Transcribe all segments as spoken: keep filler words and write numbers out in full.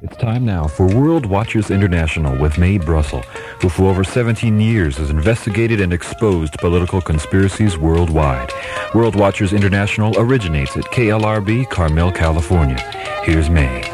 It's time now for World Watchers International with Mae Brussel, who for over seventeen years has investigated and exposed political conspiracies worldwide. World Watchers International originates at K L R B, Carmel, California. Here's Mae.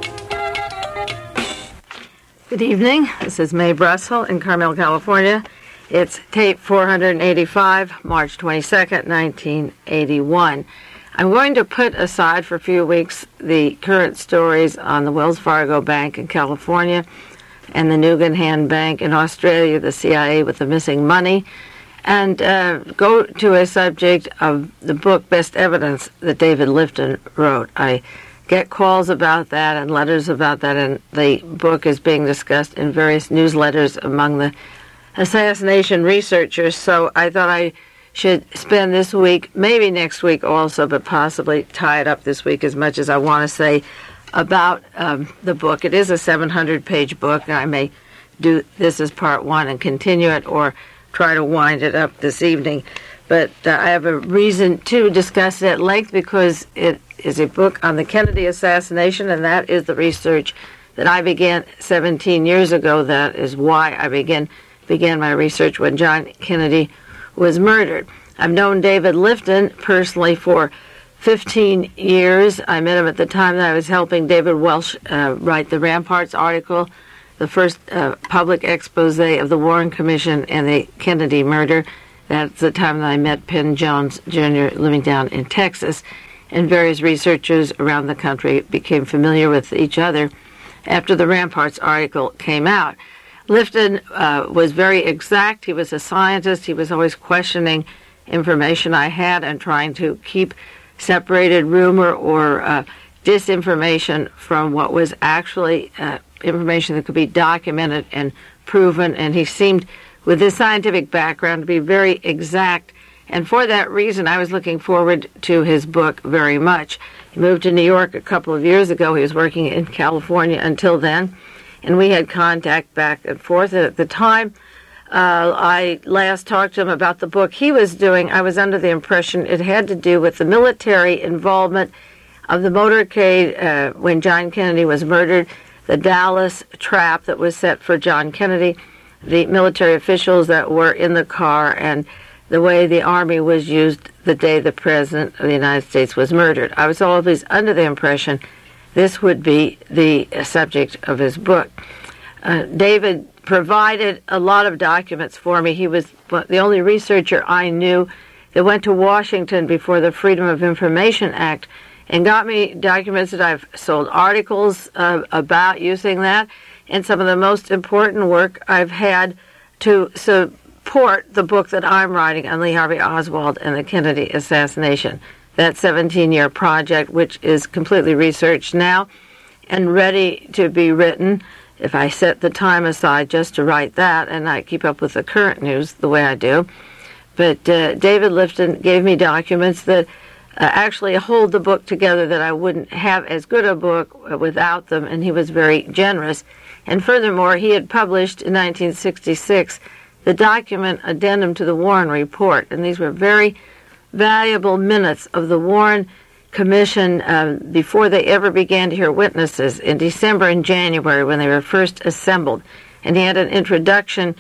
Good evening. This is Mae Brussel in Carmel, California. It's tape four eighty-five, March twenty-second, nineteen eighty-one. I'm going to put aside for a few weeks the current stories on the Wells Fargo Bank in California and the Nugan Bank in Australia, the C I A with the missing money, and uh, go to a subject of the book Best Evidence that David Lifton wrote. I get calls about that and letters about that, and the book is being discussed in various newsletters among the assassination researchers, so I thought I should spend this week, maybe next week also, but possibly tie it up this week as much as I want to say about um, the book. It is a seven hundred page book, and I may do this as part one and continue it or try to wind it up this evening. But uh, I have a reason to discuss it at length because it is a book on the Kennedy assassination, and that is the research that I began seventeen years ago. That is why I began, began my research when John Kennedy was murdered. I've known David Lifton personally for fifteen years. I met him at the time that I was helping David Welsh uh, write the Ramparts article, the first uh, public expose of the Warren Commission and the Kennedy murder. That's the time that I met Penn Jones Junior living down in Texas, and various researchers around the country became familiar with each other after the Ramparts article came out. Lifton uh, was very exact. He was a scientist. He was always questioning information I had and trying to keep separated rumor or uh, disinformation from what was actually uh, information that could be documented and proven. And he seemed, with his scientific background, to be very exact. And for that reason, I was looking forward to his book very much. He moved to New York a couple of years ago. He was working in California until then, and we had contact back and forth. At the time uh, I last talked to him about the book he was doing, I was under the impression it had to do with the military involvement of the motorcade uh, when John Kennedy was murdered, the Dallas trap that was set for John Kennedy, the military officials that were in the car, and the way the Army was used the day the President of the United States was murdered. I was always under the impression this would be the subject of his book. Uh, David provided a lot of documents for me. He was the only researcher I knew that went to Washington before the Freedom of Information Act and got me documents that I've sold articles uh, about using that, and some of the most important work I've had to support the book that I'm writing on Lee Harvey Oswald and the Kennedy assassination. That seventeen-year project, which is completely researched now and ready to be written, if I set the time aside just to write that, and I keep up with the current news the way I do. But uh, David Lifton gave me documents that uh, actually hold the book together, that I wouldn't have as good a book without them, and he was very generous. And furthermore, he had published in nineteen sixty-six the document addendum to the Warren Report, and these were very valuable minutes of the Warren Commission uh, before they ever began to hear witnesses in December and January when they were first assembled. And he had an introduction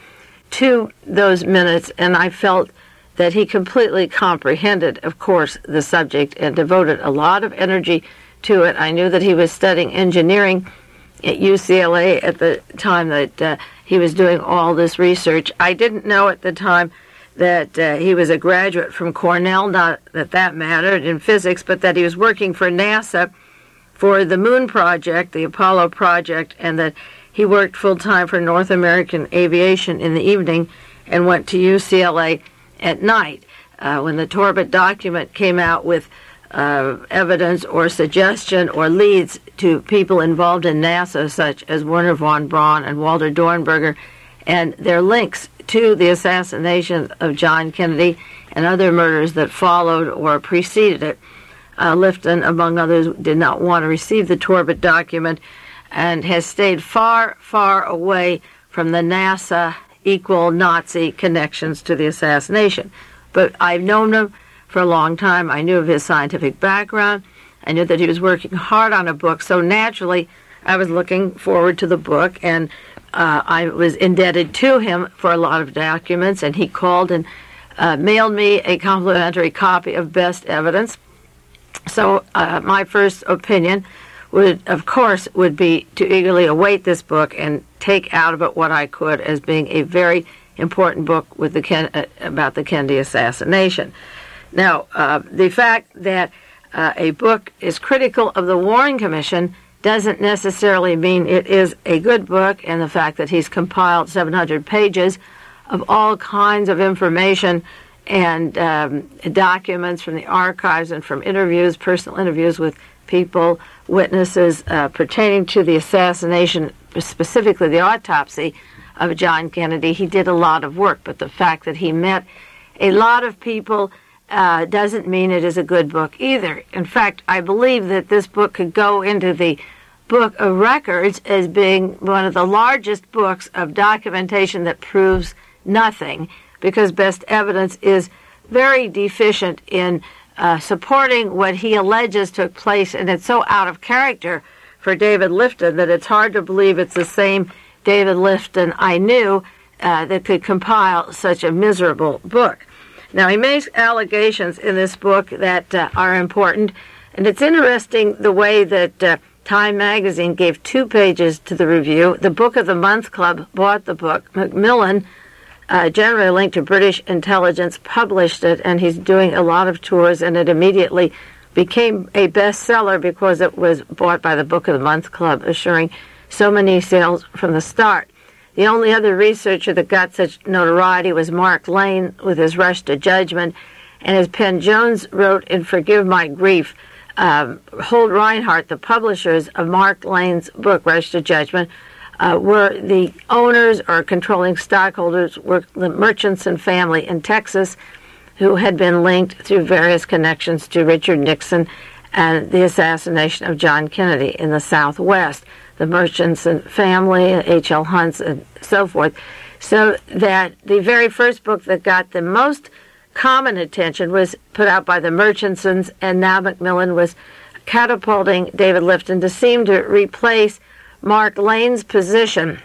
to those minutes, and I felt that he completely comprehended, of course, the subject and devoted a lot of energy to it. I knew that he was studying engineering at U C L A at the time that uh, he was doing all this research. I didn't know at the time that uh, he was a graduate from Cornell, not that that mattered in physics, but that he was working for NASA for the Moon Project, the Apollo project, and that he worked full-time for North American Aviation in the evening and went to U C L A at night. Uh, when the Torbett document came out with uh, evidence or suggestion or leads to people involved in NASA, such as Wernher von Braun and Walter Dornberger, and their links to the assassination of John Kennedy and other murders that followed or preceded it. Uh, Lifton, among others, did not want to receive the Torbett document and has stayed far, far away from the NASA equal Nazi connections to the assassination. But I've known him for a long time. I knew of his scientific background. I knew that he was working hard on a book, so naturally I was looking forward to the book, and uh, I was indebted to him for a lot of documents, and he called and uh, mailed me a complimentary copy of Best Evidence. So uh, my first opinion would, of course, would be to eagerly await this book and take out of it what I could as being a very important book with the Ken- uh, about the Kennedy assassination. Now, uh, the fact that uh, a book is critical of the Warren Commission doesn't necessarily mean it is a good book, and the fact that he's compiled seven hundred pages of all kinds of information and um, documents from the archives and from interviews, personal interviews with people, witnesses uh, pertaining to the assassination, specifically the autopsy of John Kennedy. He did a lot of work, but the fact that he met a lot of people uh, doesn't mean it is a good book either. In fact, I believe that this book could go into the Book of Records as being one of the largest books of documentation that proves nothing, because Best Evidence is very deficient in uh, supporting what he alleges took place, and it's so out of character for David Lifton that it's hard to believe it's the same David Lifton I knew uh, that could compile such a miserable book. Now, he makes allegations in this book that uh, are important, and it's interesting the way that uh, Time magazine gave two pages to the review. The Book of the Month Club bought the book. Macmillan, uh, generally linked to British intelligence, published it, and he's doing a lot of tours, and it immediately became a bestseller because it was bought by the Book of the Month Club, assuring so many sales from the start. The only other researcher that got such notoriety was Mark Lane with his Rush to Judgment, and as Penn Jones wrote in Forgive My Grief, um, Holt Reinhardt, the publishers of Mark Lane's book, Rush to Judgment, uh, were the owners or controlling stockholders were the Murchison family in Texas, who had been linked through various connections to Richard Nixon and the assassination of John Kennedy in the Southwest. The Murchison family, H L Hunts, and so forth. So that the very first book that got the most common attention was put out by the Murchisons, and now Macmillan was catapulting David Lifton to seem to replace Mark Lane's position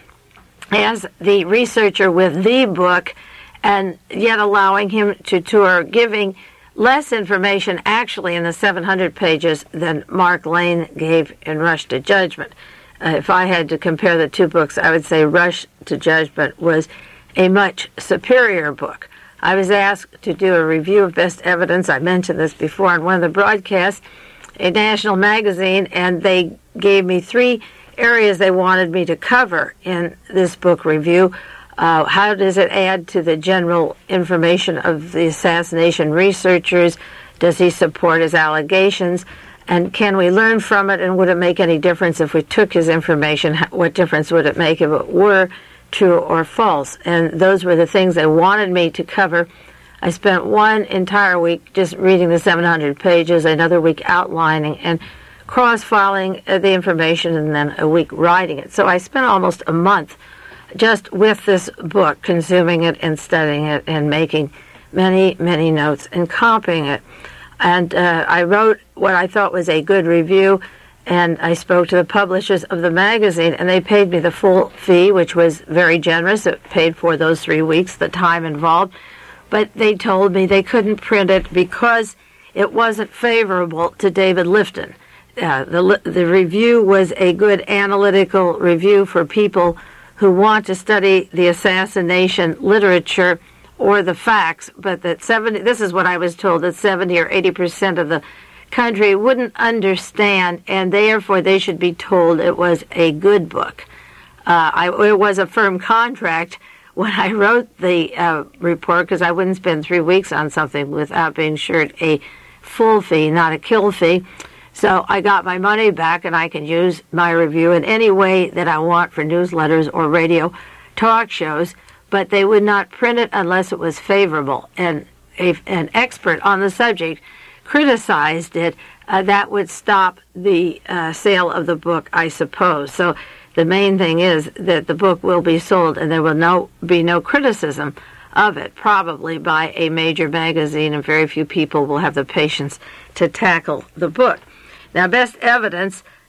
as the researcher with the book, and yet allowing him to tour, giving less information actually in the seven hundred pages than Mark Lane gave in Rush to Judgment. Uh, if I had to compare the two books, I would say Rush to Judgment was a much superior book. I was asked to do a review of Best Evidence. I mentioned this before on one of the broadcasts, a national magazine, and they gave me three areas they wanted me to cover in this book review. Uh, how does it add to the general information of the assassination researchers? Does he support his allegations? And can we learn from it, and would it make any difference if we took his information? What difference would it make if it were true or false? And those were the things they wanted me to cover. I spent one entire week just reading the seven hundred pages, another week outlining and cross-filing the information, and then a week writing it. So I spent almost a month just with this book, consuming it and studying it and making many, many notes and copying it. And uh, I wrote what I thought was a good review, and I spoke to the publishers of the magazine, and they paid me the full fee, which was very generous. It paid for those three weeks, the time involved. But they told me they couldn't print it because it wasn't favorable to David Lifton. Uh, the, the review was a good analytical review for people who want to study the assassination literature or the facts, but that seventy, this is what I was told, that seventy or eighty percent of the country wouldn't understand, and therefore they should be told it was a good book. Uh, I, it was a firm contract when I wrote the uh, report, because I wouldn't spend three weeks on something without being assured a full fee, not a kill fee. So I got my money back, and I can use my review in any way that I want for newsletters or radio talk shows, but they would not print it unless it was favorable. And if an expert on the subject criticized it, uh, that would stop the uh, sale of the book, I suppose. So the main thing is that the book will be sold, and there will no be no criticism of it, probably by a major magazine, and very few people will have the patience to tackle the book. Now, Best Evidence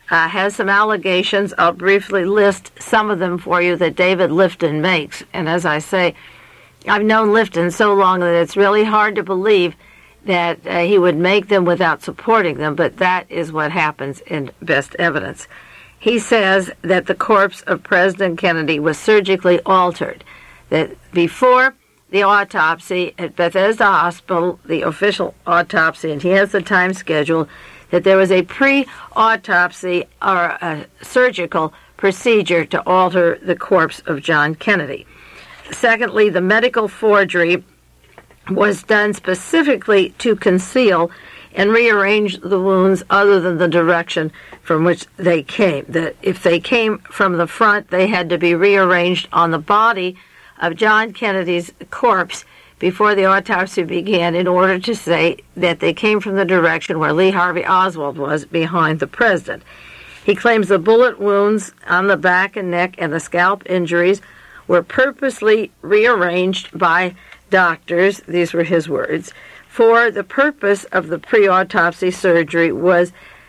uh, has some allegations. I'll briefly list some of them for you that David Lifton makes. And as I say, I've known Lifton so long that it's really hard to believe that uh, he would make them without supporting them, but that is what happens in Best Evidence. He says that the corpse of President Kennedy was surgically altered, that before the autopsy at Bethesda Hospital, the official autopsy, and he has the time schedule, that there was a pre-autopsy or a surgical procedure to alter the corpse of John Kennedy. Secondly, the medical forgery was done specifically to conceal and rearrange the wounds other than the direction from which they came. That if they came from the front, they had to be rearranged on the body of John Kennedy's corpse before the autopsy began in order to say that they came from the direction where Lee Harvey Oswald was, behind the president. He claims the bullet wounds on the back and neck and the scalp injuries were purposely rearranged by doctors, these were his words, for the purpose of the pre-autopsy surgery was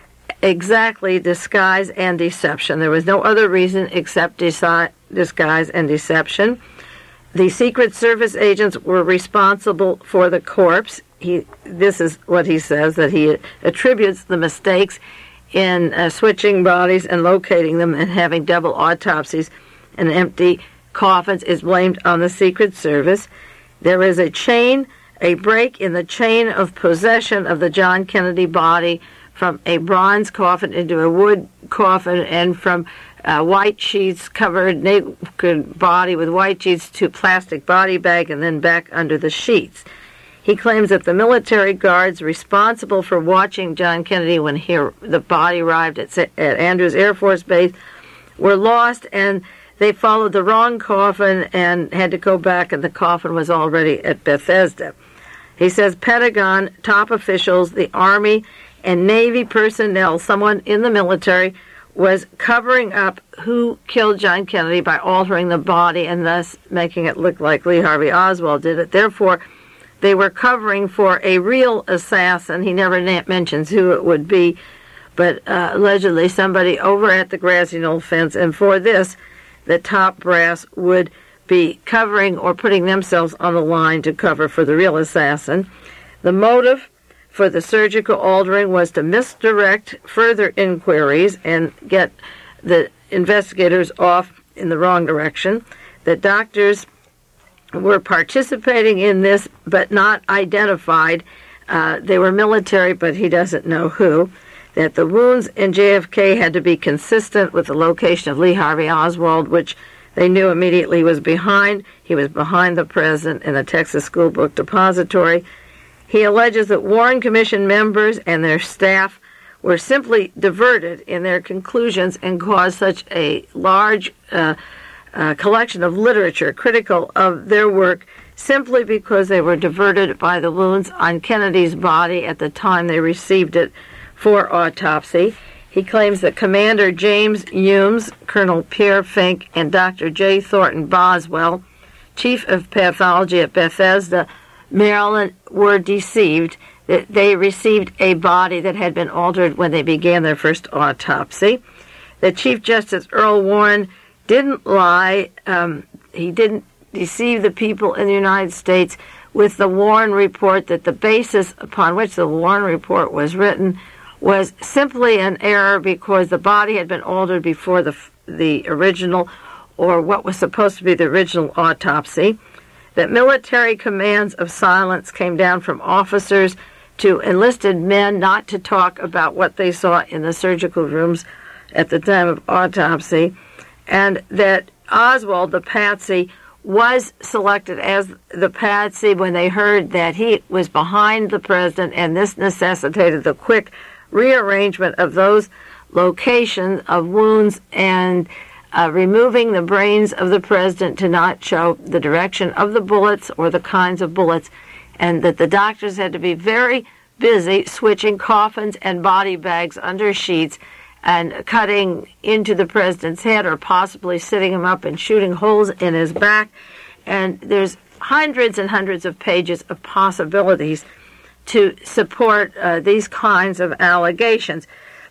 exactly disguise and deception. There was no other reason except disi- disguise and deception. The Secret Service agents were responsible for the corpse. He, this is what he says, that he attributes the mistakes in uh, switching bodies and locating them and having double autopsies and empty coffins is blamed on the Secret Service. There is a chain, a break in the chain of possession of the John Kennedy body from a bronze coffin into a wood coffin, and from uh, white sheets covered naked body with white sheets to plastic body bag and then back under the sheets. He claims that the military guards responsible for watching John Kennedy when he, the body arrived at, at Andrews Air Force Base were lost, and they followed the wrong coffin and had to go back, and the coffin was already at Bethesda. He says Pentagon top officials, the Army, and Navy personnel, someone in the military, was covering up who killed John Kennedy by altering the body and thus making it look like Lee Harvey Oswald did it. Therefore, they were covering for a real assassin. He never na- mentions who it would be, but uh, allegedly somebody over at the grassy knoll fence, and for this, the top brass would be covering or putting themselves on the line to cover for the real assassin. The motive for the surgical altering was to misdirect further inquiries and get the investigators off in the wrong direction. The doctors were participating in this but not identified. Uh, they were military, but he doesn't know who. That the wounds in J F K had to be consistent with the location of Lee Harvey Oswald, which they knew immediately was behind. He was behind the president in the Texas School Book Depository. He alleges that Warren Commission members and their staff were simply diverted in their conclusions and caused such a large uh, uh, collection of literature critical of their work simply because they were diverted by the wounds on Kennedy's body at the time they received it for autopsy. He claims that Commander James Humes, Colonel Pierre Fink, and Doctor J. Thornton Boswell, Chief of Pathology at Bethesda, Maryland, were deceived, that they received a body that had been altered when they began their first autopsy. That Chief Justice Earl Warren didn't lie. Um, he didn't deceive the people in the United States with the Warren Report, that the basis upon which the Warren Report was written was simply an error because the body had been altered before the the original, or what was supposed to be the original autopsy. That military commands of silence came down from officers to enlisted men not to talk about what they saw in the surgical rooms at the time of autopsy, and that Oswald, the patsy, was selected as the patsy when they heard that he was behind the president, and this necessitated the quick rearrangement of those locations of wounds and uh, removing the brains of the president to not show the direction of the bullets or the kinds of bullets, and that the doctors had to be very busy switching coffins and body bags under sheets and cutting into the president's head or possibly sitting him up and shooting holes in his back. And there's hundreds and hundreds of pages of possibilities to support uh, these kinds of allegations.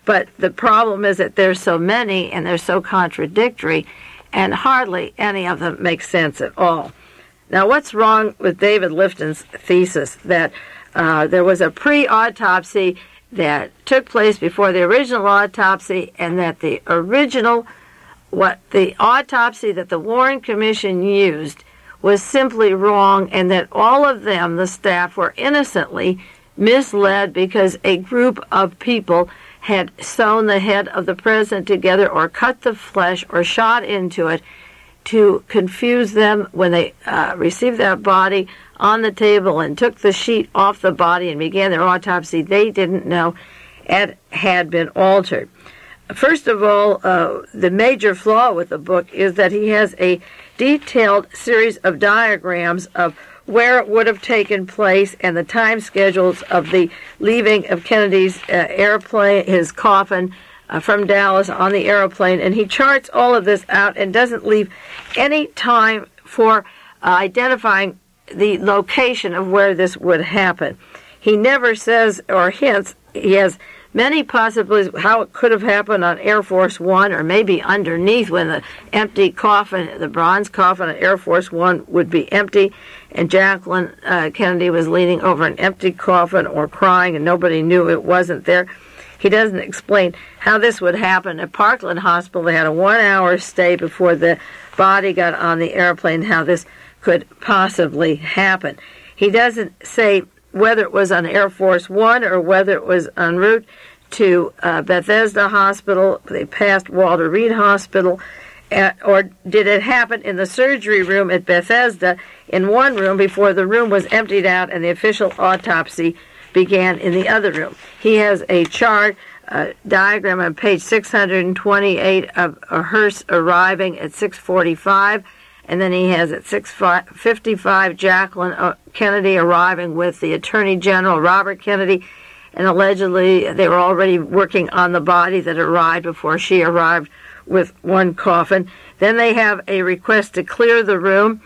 But the problem is that there's so many and they're so contradictory, and hardly any of them make sense at all. Now, what's wrong with David Lifton's thesis that uh, there was a pre-autopsy that took place before the original autopsy, and that the original, what the autopsy that the Warren Commission used was simply wrong, and that all of them, the staff, were innocently misled because a group of people had sewn the head of the president together or cut the flesh or shot into it to confuse them when they uh, received that body on the table and took the sheet off the body and began their autopsy. They didn't know it had been altered. First of all, uh, the major flaw with the book is that he has a detailed series of diagrams of where it would have taken place and the time schedules of the leaving of Kennedy's uh, airplane, his coffin, uh, from Dallas on the airplane. And he charts all of this out and doesn't leave any time for uh, identifying the location of where this would happen. He never says or hints. He has many possibilities how it could have happened on Air Force One, or maybe underneath when the empty coffin, the bronze coffin on Air Force One would be empty, and Jacqueline uh, Kennedy was leaning over an empty coffin or crying, and nobody knew it wasn't there. He doesn't explain how this would happen. At Parkland Hospital, they had a one-hour stay before the body got on the airplane, how this could possibly happen. He doesn't say whether it was on Air Force One or whether it was en route to uh, Bethesda Hospital, they passed Walter Reed Hospital, uh, or did it happen in the surgery room at Bethesda in one room before the room was emptied out and the official autopsy began in the other room. He has a chart, uh, diagram on page six hundred twenty-eight of a hearse arriving at six forty-five, and then he has at six fifty-five Jacqueline Kennedy arriving with the Attorney General, Robert Kennedy, and allegedly they were already working on the body that arrived before she arrived with one coffin. Then they have a request to clear the room.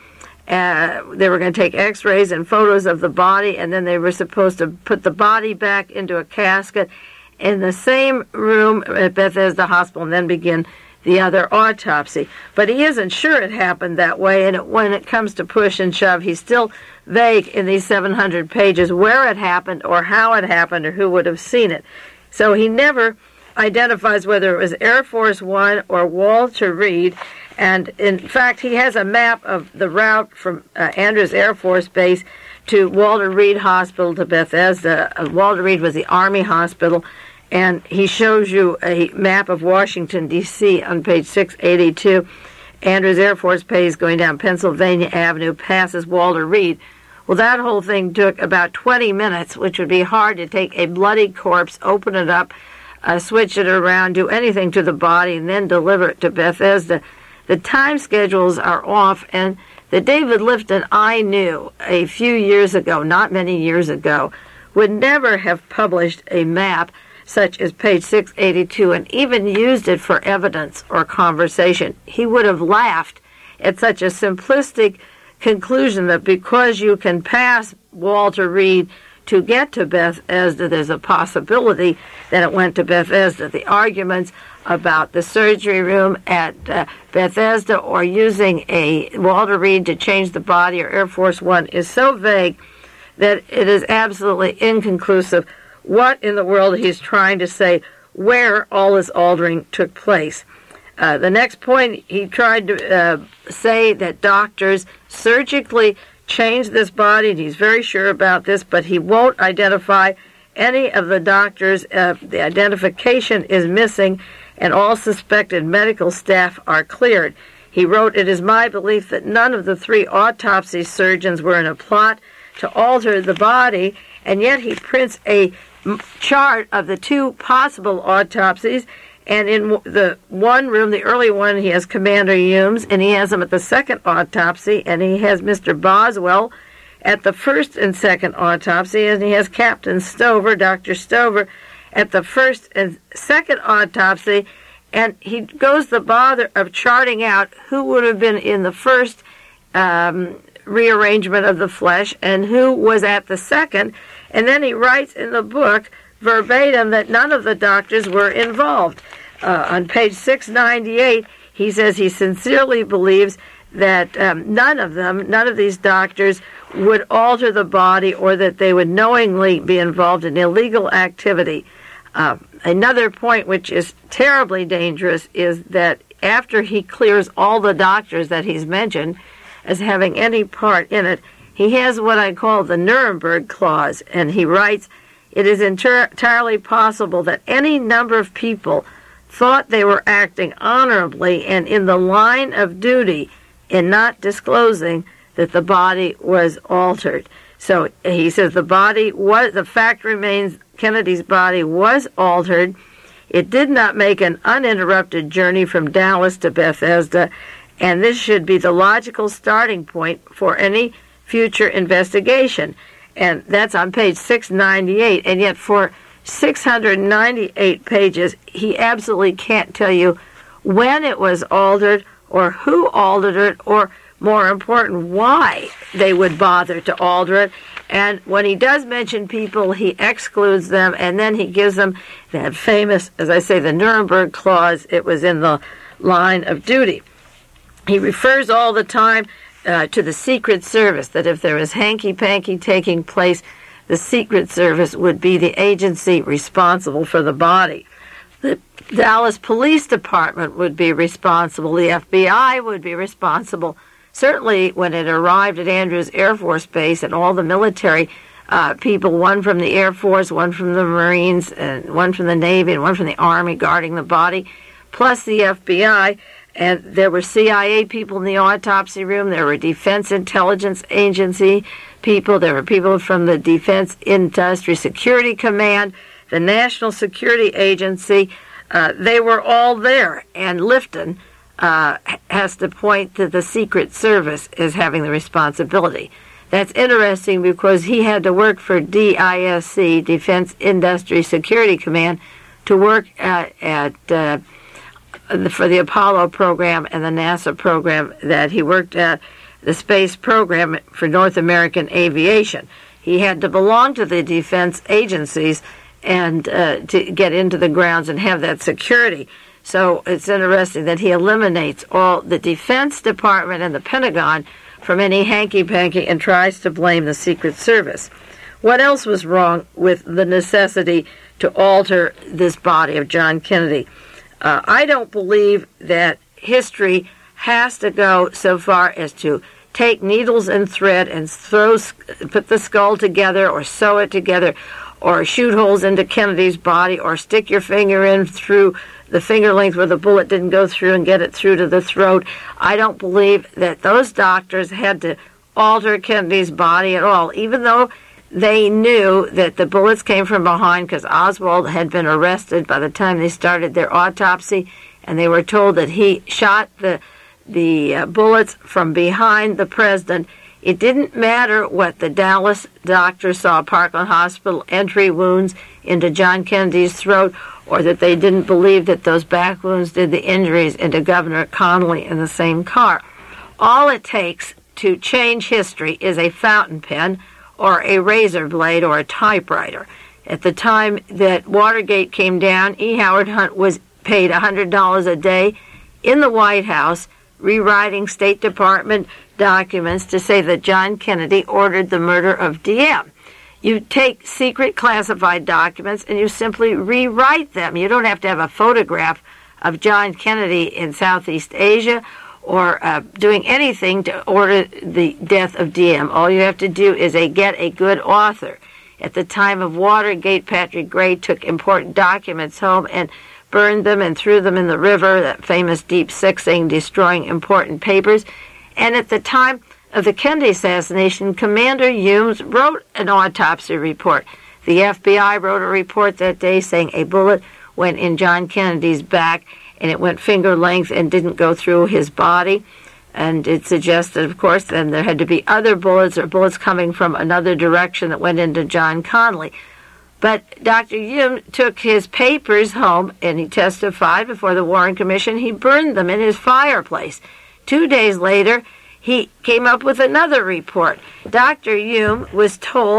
Uh, they were going to take x-rays and photos of the body, and then they were supposed to put the body back into a casket in the same room at Bethesda Hospital and then begin the other autopsy. But he isn't sure it happened that way, and it, when it comes to push and shove, he's still vague in these seven hundred pages where it happened or how it happened or who would have seen it. So he never identifies whether it was Air Force One or Walter Reed, and in fact he has a map of the route from uh, Andrews Air Force Base to Walter Reed Hospital to Bethesda. Uh, Walter Reed was the Army hospital, and he shows you a map of Washington, D C on page six eighty-two. Andrews Air Force Base going down Pennsylvania Avenue, passes Walter Reed. Well, that whole thing took about twenty minutes, which would be hard to take a bloody corpse, open it up, uh, switch it around, do anything to the body, and then deliver it to Bethesda. The time schedules are off, and the David Lifton I knew a few years ago, not many years ago, would never have published a map such as page six eighty-two and even used it for evidence or conversation. He would have laughed at such a simplistic conclusion that because you can pass Walter Reed to get to Bethesda, there's a possibility that it went to Bethesda. The arguments about the surgery room at uh, Bethesda or using a Walter Reed to change the body or Air Force One is so vague that it is absolutely inconclusive what in the world he's trying to say, where all this altering took place. Uh, the next point, he tried to uh, say that doctors surgically changed this body, and he's very sure about this, but he won't identify any of the doctors. Uh, the identification is missing, and all suspected medical staff are cleared. He wrote, "It is my belief that none of the three autopsy surgeons were in a plot to alter the body," and yet he prints a chart of the two possible autopsies, and in the one room, the early one, he has Commander Humes, and he has him at the second autopsy, and he has Mister Boswell at the first and second autopsy, and he has Captain Stover, Doctor Stover, at the first and second autopsy, and he goes the bother of charting out who would have been in the first um, rearrangement of the flesh and who was at the second. And then he writes in the book, verbatim that none of the doctors were involved. Uh, on page six ninety-eight, he says he sincerely believes that um, none of them, none of these doctors would alter the body or that they would knowingly be involved in illegal activity. Uh, another point which is terribly dangerous is that after he clears all the doctors that he's mentioned as having any part in it, he has what I call the Nuremberg Clause, and he writes, "It is inter- entirely possible that any number of people thought they were acting honorably and in the line of duty in not disclosing that the body was altered." So he says the body was, the fact remains, Kennedy's body was altered. It did not make an uninterrupted journey from Dallas to Bethesda, and this should be the logical starting point for any future investigation. And that's on page six ninety-eight, and yet for six hundred ninety-eight pages, he absolutely can't tell you when it was altered or who altered it, or more important, why they would bother to alter it. And when he does mention people, he excludes them, and then he gives them that famous, as I say, the Nuremberg Clause. It was in the line of duty. He refers all the time uh, to the Secret Service, that if there was hanky-panky taking place, the Secret Service would be the agency responsible for the body. The Dallas Police Department would be responsible. The F B I would be responsible. Certainly when it arrived at Andrews Air Force Base, and all the military uh, people, one from the Air Force, one from the Marines, and one from the Navy, and one from the Army guarding the body, plus the F B I, and there were C I A people in the autopsy room, there were Defense Intelligence Agency people, there were people from the Defense Industry Security Command, the National Security Agency. Uh, they were all there, and Lifton uh, has to point to the Secret Service as having the responsibility. That's interesting because he had to work for D I S C, Defense Industry Security Command, to work at, at uh, for the Apollo program and the NASA program that he worked at, the space program for North American aviation. He had to belong to the defense agencies and uh, to get into the grounds and have that security. So it's interesting that he eliminates all the Defense Department and the Pentagon from any hanky-panky and tries to blame the Secret Service. What else was wrong with the necessity to alter this body of John Kennedy? Uh, I don't believe that history has to go so far as to take needles and thread and throw, put the skull together or sew it together, or shoot holes into Kennedy's body, or stick your finger in through the finger length where the bullet didn't go through and get it through to the throat. I don't believe that those doctors had to alter Kennedy's body at all, even though they knew that the bullets came from behind, because Oswald had been arrested by the time they started their autopsy, and they were told that he shot the the uh, bullets from behind the president. It didn't matter what the Dallas doctors saw, Parkland Hospital entry wounds into John Kennedy's throat, or that they didn't believe that those back wounds did the injuries into Governor Connally in the same car. All it takes to change history is a fountain pen or a razor blade or a typewriter. At the time that Watergate came down, E. Howard Hunt was paid one hundred dollars a day in the White House rewriting State Department documents to say that John Kennedy ordered the murder of D M. You take secret classified documents and you simply rewrite them. You don't have to have a photograph of John Kennedy in Southeast Asia or uh, doing anything to order the death of D M. All you have to do is a, get a good author. At the time of Watergate, Patrick Gray took important documents home and burned them and threw them in the river, that famous Deep Sixing, destroying important papers. And at the time of the Kennedy assassination, Commander Humes wrote an autopsy report. The F B I wrote a report that day saying a bullet went in John Kennedy's back, and it went finger length and didn't go through his body. And it suggested, of course, then there had to be other bullets or bullets coming from another direction that went into John Connally. But Doctor Hume took his papers home, and he testified before the Warren Commission. He burned them in his fireplace. Two days later, he came up with another report. Doctor Hume was told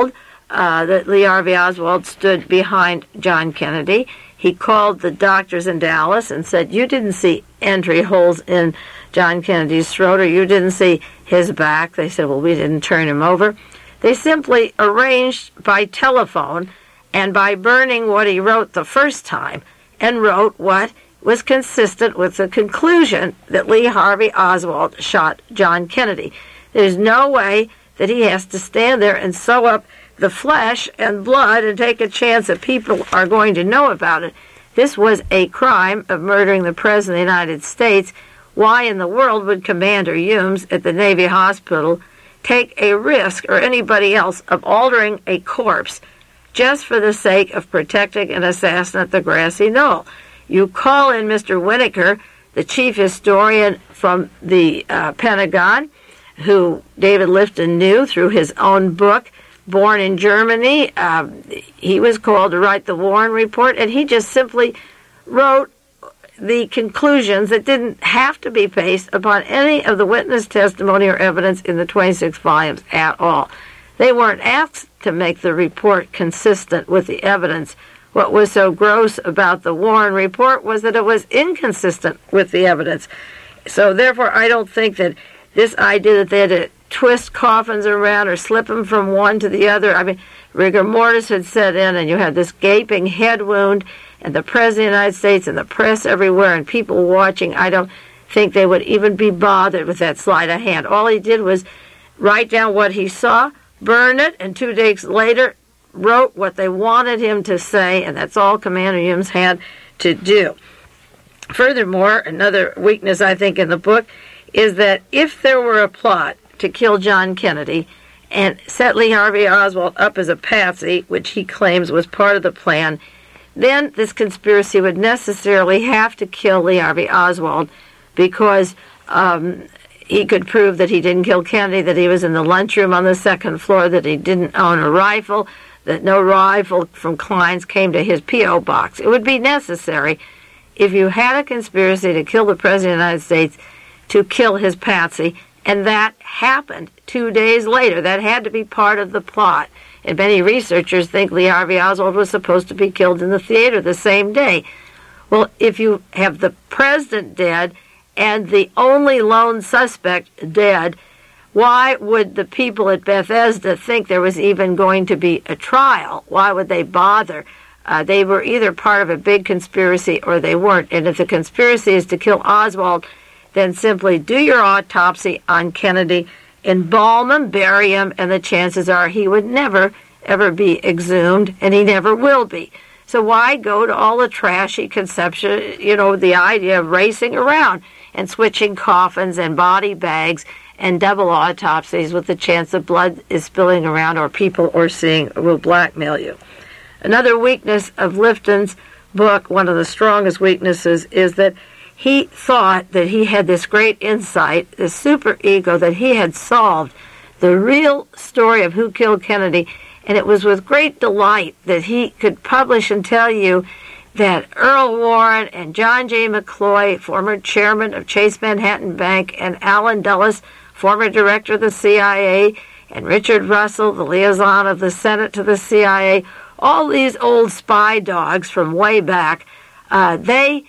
uh, that Lee Harvey Oswald stood behind John Kennedy. He called the doctors in Dallas and said, you didn't see entry holes in John Kennedy's throat, or you didn't see his back. They said, well, we didn't turn him over. They simply arranged by telephone and by burning what he wrote the first time, and wrote what was consistent with the conclusion that Lee Harvey Oswald shot John Kennedy. There's no way that he has to stand there and sew up the flesh and blood and take a chance that people are going to know about it. This was a crime of murdering the President of the United States. Why in the world would Commander Humes at the Navy Hospital take a risk, or anybody else, of altering a corpse just for the sake of protecting an assassin at the grassy knoll? You call in Mister Winokur, the chief historian from the uh, Pentagon, who David Lifton knew through his own book, Born in Germany. Uh, he was called to write the Warren Report, and he just simply wrote the conclusions that didn't have to be based upon any of the witness testimony or evidence in the twenty-six volumes at all. They weren't asked to make the report consistent with the evidence. What was so gross about the Warren Report was that it was inconsistent with the evidence. So therefore, I don't think that this idea that they had to twist coffins around or slip them from one to the other, I mean, rigor mortis had set in, and you had this gaping head wound, and the President of the United States and the press everywhere and people watching. I don't think they would even be bothered with that sleight of hand. All he did was write down what he saw, burn it, and two days later wrote what they wanted him to say, and that's all Commander Humes had to do. Furthermore, another weakness, I think, in the book is that if there were a plot to kill John Kennedy and set Lee Harvey Oswald up as a patsy, which he claims was part of the plan, then this conspiracy would necessarily have to kill Lee Harvey Oswald, because um, he could prove that he didn't kill Kennedy, that he was in the lunchroom on the second floor, that he didn't own a rifle, that no rifle from Klein's came to his P O box. It would be necessary, if you had a conspiracy to kill the President of the United States, to kill his patsy, and that happened two days later. That had to be part of the plot. And many researchers think Lee Harvey Oswald was supposed to be killed in the theater the same day. Well, if you have the president dead and the only lone suspect dead, why would the people at Bethesda think there was even going to be a trial? Why would they bother? Uh, they were either part of a big conspiracy or they weren't. And if the conspiracy is to kill Oswald, then simply do your autopsy on Kennedy, embalm him, bury him, and the chances are he would never, ever be exhumed, and he never will be. So why go to all the trashy conception, you know, the idea of racing around and switching coffins and body bags and double autopsies with the chance that blood is spilling around or people are seeing will blackmail you? Another weakness of Lifton's book, one of the strongest weaknesses, is that he thought that he had this great insight, this super ego, that he had solved the real story of who killed Kennedy, and it was with great delight that he could publish and tell you that Earl Warren and John J. McCloy, former chairman of Chase Manhattan Bank, and Allen Dulles, former director of the C I A, and Richard Russell, the liaison of the Senate to the C I A, all these old spy dogs from way back, uh, they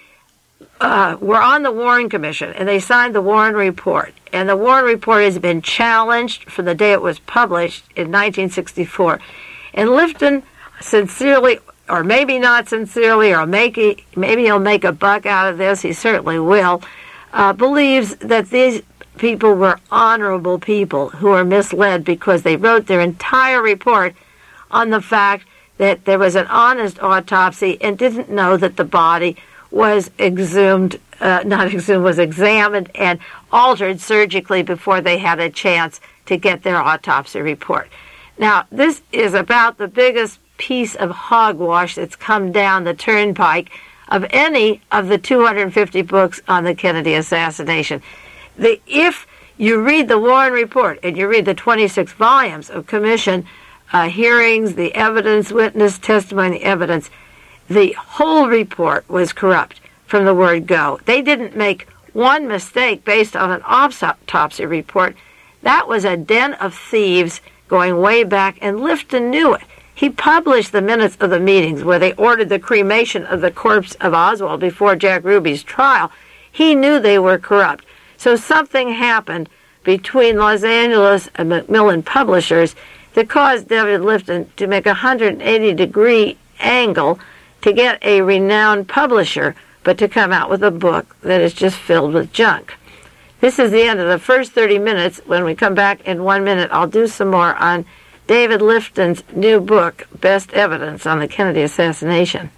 Uh, were on the Warren Commission, and they signed the Warren Report. And the Warren Report has been challenged from the day it was published in nineteen sixty-four. And Lifton sincerely, or maybe not sincerely, or maybe, maybe he'll make a buck out of this, he certainly will, uh, believes that these people were honorable people who were misled because they wrote their entire report on the fact that there was an honest autopsy and didn't know that the body was exhumed, uh, not exhumed, was examined and altered surgically before they had a chance to get their autopsy report. Now, this is about the biggest piece of hogwash that's come down the turnpike of any of the two hundred fifty books on the Kennedy assassination. The, if you read the Warren Report and you read the twenty-six volumes of commission uh, hearings, the evidence, witness testimony, the evidence, the whole report was corrupt from the word go. They didn't make one mistake based on an autopsy report. That was a den of thieves going way back, and Lifton knew it. He published the minutes of the meetings where they ordered the cremation of the corpse of Oswald before Jack Ruby's trial. He knew they were corrupt. So something happened between Los Angeles and Macmillan Publishers that caused David Lifton to make a one hundred eighty degree angle to get a renowned publisher, but to come out with a book that is just filled with junk. This is the end of the first thirty minutes. When we come back in one minute, I'll do some more on David Lifton's new book, Best Evidence on the Kennedy Assassination.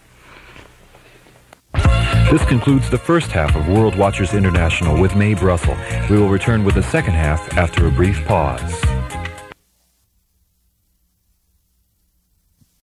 This concludes the first half of World Watchers International with Mae Brussell. We will return with the second half after a brief pause.